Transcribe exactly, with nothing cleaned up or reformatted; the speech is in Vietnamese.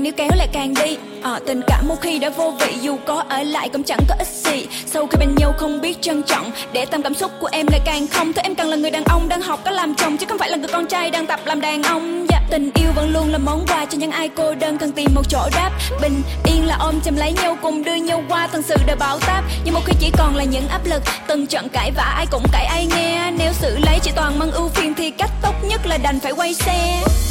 níu kéo lại càng đi. Ờ, tình cảm một khi đã vô vị, dù có ở lại cũng chẳng có ích gì. Sau khi bên nhau không biết trân trọng, để tâm cảm xúc của em lại càng không. Thế em càng là người đàn ông đang học có làm chồng, chứ không phải là người con trai đang tập làm đàn ông. Dạ, tình yêu vẫn luôn là món quà cho những ai cô đơn cần tìm một chỗ đáp. Bình yên là ôm chầm lấy nhau, cùng đưa nhau qua từng sự đời bão táp. Nhưng một khi chỉ còn là những áp lực, từng trận cãi vã ai cũng cãi ai nghe. Nếu xử lấy chỉ toàn mang ưu phiền thì cách tốt nhất là đành phải quay xe.